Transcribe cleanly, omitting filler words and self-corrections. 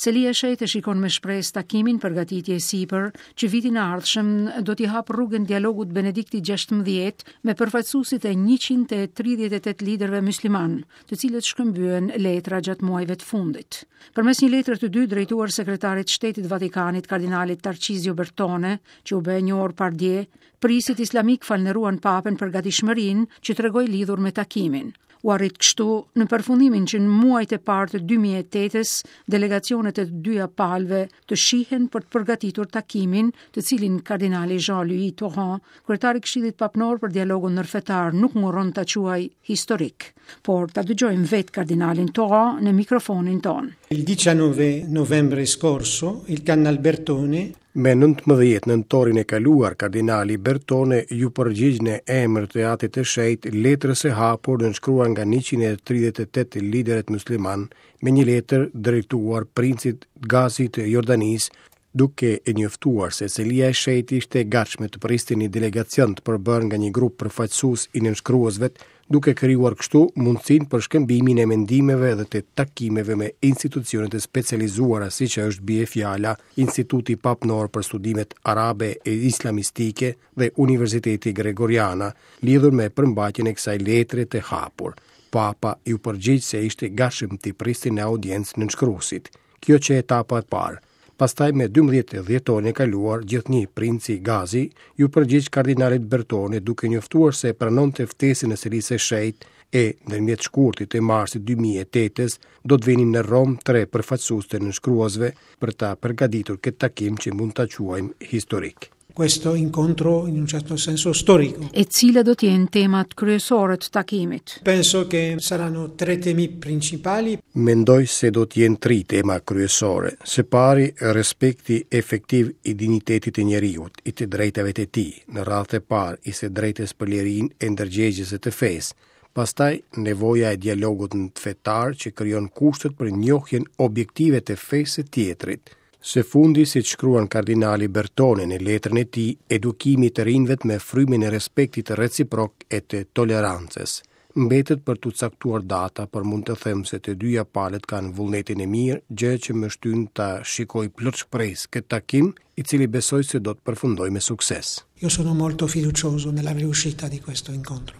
Celia Shejt e shikon me shpresë takimin përgatitje sipër që vitin e ardhshëm do t'i hap rrugën dialogut Benedikti 16 me përfaqësuesit e 138 liderëve mysliman, të cilët shkëmbyen letra gjatë muajve të fundit. Përmes një letre të dytë drejtuar sekretarit shtetit Vatikanit kardinalit Tarcisio Bertone, që u bë njohur pardje, prisit islamik falënderuan papen për gatishmërinë që tregoi lidhur me takimin. U arrit kështu në përfundimin që në muajt e parë të 2008-s delegacionet e të dyja palëve të shihen për të përgatitur takimin, të cilin kardinali Jean-Louis Tauran, kryetari i Këshillit Papnor për dialogun ndërfetar, nuk nguron ta quajë historik. Por ta dëgjojmë vetë kardinalin Tauran në mikrofonin ton. Il 19 novembre scorso il Cardinal Bertone me 19 nëntorin e kaluar, kardinali Bertone ju përgjigj në emër të Atit të Shenjtë letrës e hapur nënshkruar nga 138 liderët musliman me një letër drejtuar princit Gazit të Jordanisë, duke e njoftuar se Celia e Shenjtë ishte e gatshme të priste një delegacion të përbërë nga një grup përfaqësues i nënshkruesve, duke krijuar kështu mundësinë për shkëmbimin e mendimeve dhe të takimeve me institucionet e specializuara, siç është bie fjala Instituti Papnor për Studimet Arabe e Islamistike dhe Universiteti Gregoriana, lidhur me përmbajtjen e kësaj letre të hapur. Papa ju përgjigj se ishte gatshëm të priste në audiencë nënshkruesit. Kjo që etapa e parë. Pastaj me 12 dhjetorin e kaluar, gjithnjë princi Gazi ju përgjigj kardinalit Bertone duke njoftuar se pranonte ftesën e Selisë së Shenjtë e ndërmjet shkurtit të marsit 2008-s do të vinin në Rom 3 përfaqësues të nënshkruesve për ta përgatitur këtë takim që mund ta quajmë historik. Questo incontro in un certo senso storico. E cila do të jenë temat kryesore të takimit? Penso che saranno 3 temi principali. Mendoj se do të jenë 3 tema kryesore. Së pari, respekti efektiv i dinjitetit të njeriut, i të drejtave të tij, në radhë e parë i së drejtës për lirinë e ndërgjegjës të fesë. Pastaj, nevoja e dialogut fetar që krijon kushtet për njohjen objektive të fesë së tjetrit. Së fundi, si shkruan kardinali Bertone në letrën e tij, edukimi të rinjve me frymin e respektit reciprok e të tolerancës. Mbetet për të caktuar data, por mund të them se të dyja palët kanë vullnetin e mirë, gjë që më shtyn ta shikoj plot shpresë këtë takim, i cili besoj se do të përfundojë me sukses. Io sono molto fiducioso nella riuscita di questo incontro.